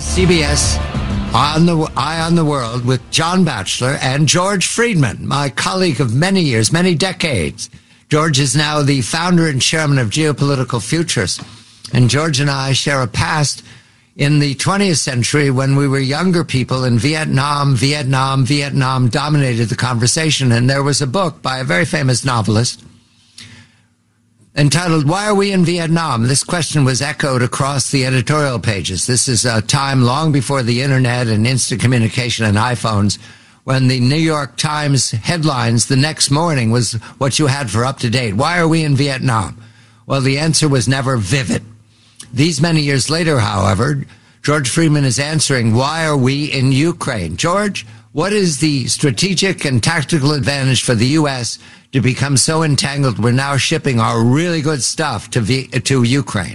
CBS Eye on the World with John Batchelor and George Friedman, my colleague of many years, many decades. George is now the founder and chairman of Geopolitical Futures. And George and I share a past in the 20th century when we were younger people in Vietnam dominated the conversation. And there was a book by a very famous novelist entitled, Why Are We in Vietnam? This question was echoed across the editorial pages. This is a time long before the internet and instant communication and iPhones, when the New York Times headlines the next morning was what you had for up to date. Why are we in Vietnam? Well, the answer was never vivid. These many years later, however, George Friedman is answering, why are we in Ukraine? George, what is the strategic and tactical advantage for the U.S. to become so entangled we're now shipping our really good stuff to Ukraine?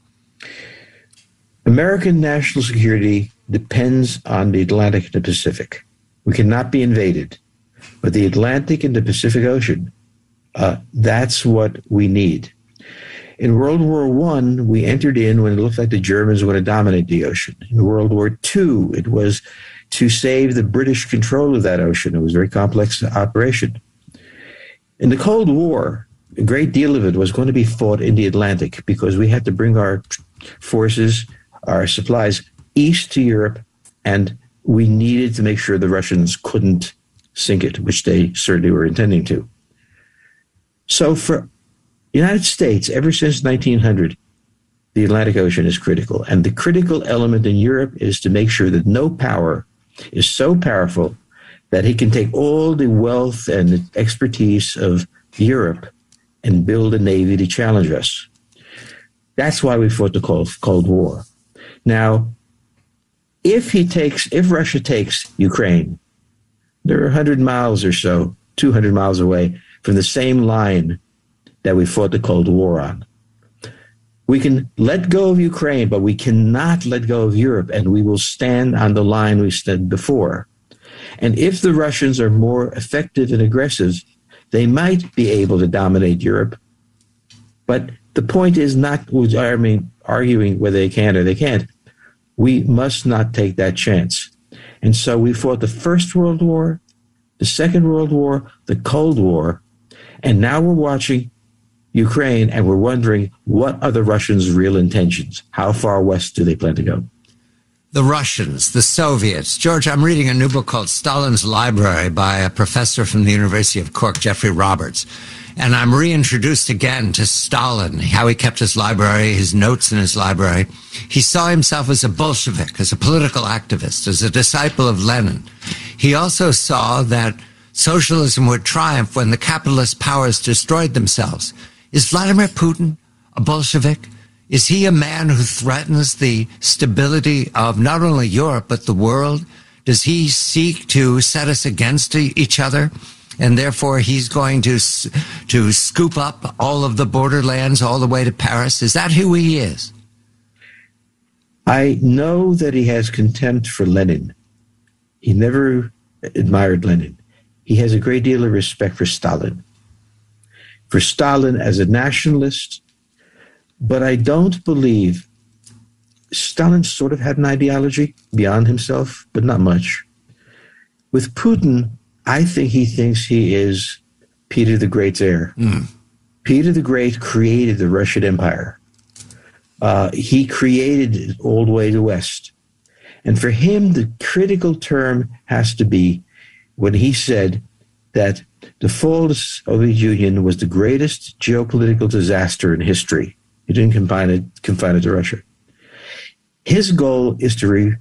American national security depends on the Atlantic and the Pacific. We cannot be invaded. But the Atlantic and the Pacific Ocean, that's what we need. In World War I, we entered in when it looked like the Germans were going to dominate the ocean. In World War II, it was to save the British control of that ocean. It was a very complex operation. In the Cold War, a great deal of it was going to be fought in the Atlantic because we had to bring our forces, our supplies, east to Europe, and we needed to make sure the Russians couldn't sink it, which they certainly were intending to. So for the United States, ever since 1900, the Atlantic Ocean is critical. And the critical element in Europe is to make sure that no power is so powerful that he can take all the wealth and expertise of Europe and build a navy to challenge us. That's why we fought the Cold War. Now, if Russia takes Ukraine, they're 100 miles or so, 200 miles away from the same line that we fought the Cold War on. We can let go of Ukraine, but we cannot let go of Europe, and we will stand on the line we stood before. And if the Russians are more effective and aggressive, they might be able to dominate Europe. But the point is not arguing whether they can or they can't. We must not take that chance. And so we fought the First World War, the Second World War, the Cold War, and now we're watching Ukraine and we're wondering, what are the Russians' real intentions? How far west do they plan to go? The Russians, the Soviets. George, I'm reading a new book called Stalin's Library by a professor from the University of Cork, Jeffrey Roberts. And I'm reintroduced again to Stalin, how he kept his library, his notes in his library. He saw himself as a Bolshevik, as a political activist, as a disciple of Lenin. He also saw that socialism would triumph when the capitalist powers destroyed themselves. Is Vladimir Putin a Bolshevik? Is he a man who threatens the stability of not only Europe, but the world? Does he seek to set us against each other? And therefore, he's going to scoop up all of the borderlands all the way to Paris? Is that who he is? I know that he has contempt for Lenin. He never admired Lenin. He has a great deal of respect for Stalin. For Stalin as a nationalist, but I don't believe Stalin sort of had an ideology beyond himself, but not much. With Putin, I think he thinks he is Peter the Great's heir. Peter the Great created the Russian Empire. He created it all the way to West. And for him, the critical term has to be when he said that the fall of the Soviet Union was the greatest geopolitical disaster in history. He didn't confine it to Russia. His goal is to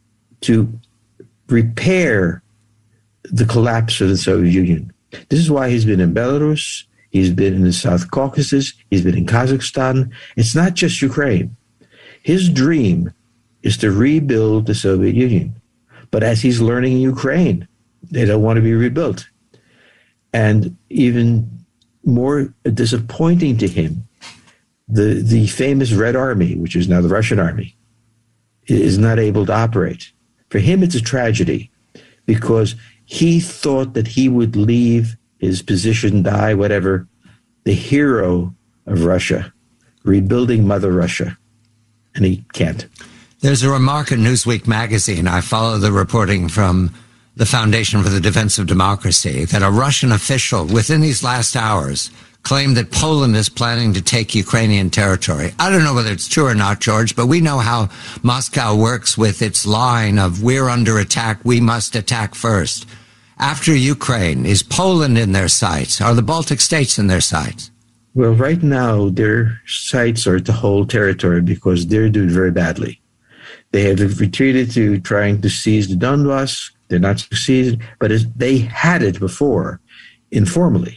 repair the collapse of the Soviet Union. This is why he's been in Belarus, he's been in the South Caucasus, he's been in Kazakhstan. It's not just Ukraine. His dream is to rebuild the Soviet Union. But as he's learning in Ukraine, they don't want to be rebuilt. And even more disappointing to him, the famous Red Army, which is now the Russian army, is not able to operate. For him, it's a tragedy because he thought that he would leave his position, die, whatever, the hero of Russia, rebuilding Mother Russia. And he can't. There's a remark in Newsweek magazine. I follow the reporting from the Foundation for the Defense of Democracy that a Russian official within these last hours claimed that Poland is planning to take Ukrainian territory. I don't know whether it's true or not, George, but we know how Moscow works with its line of we're under attack, we must attack first. After Ukraine, is Poland in their sights? Are the Baltic states in their sights? Well, right now, their sights are to hold territory because they're doing very badly. They have retreated to trying to seize the Donbass. They're not succeeding, but they had it before, informally.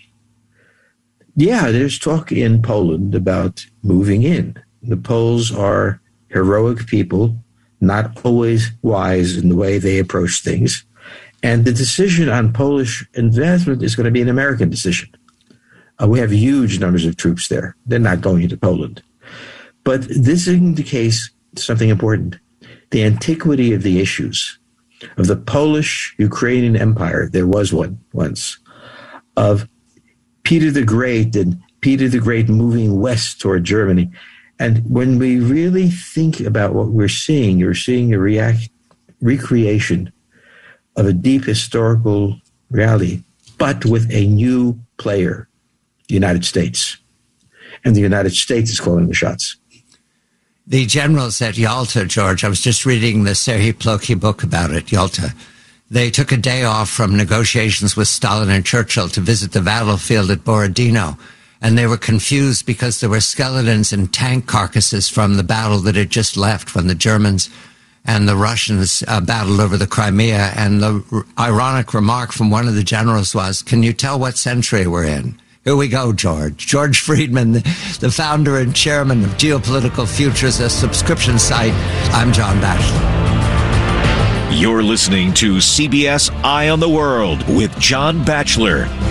Yeah, there's talk in Poland about moving in. The Poles are heroic people, not always wise in the way they approach things. And the decision on Polish investment is going to be an American decision. We have huge numbers of troops there. They're not going into Poland. But this indicates something important. The antiquity of the issues of the Polish-Ukrainian Empire, there was one once, of Peter the Great and Peter the Great moving west toward Germany. And when we really think about what we're seeing, you're seeing a recreation of a deep historical reality, but with a new player, the United States. And the United States is calling the shots. The generals at Yalta, George, I was just reading the Serhiy Plokhy book about it, Yalta. They took a day off from negotiations with Stalin and Churchill to visit the battlefield at Borodino. And they were confused because there were skeletons and tank carcasses from the battle that had just left when the Germans and the Russians battled over the Crimea. And the ironic remark from one of the generals was, can you tell what century we're in? Here we go, George. George Friedman, the founder and chairman of Geopolitical Futures, a subscription site. I'm John Batchelor. You're listening to CBS Eye on the World with John Batchelor.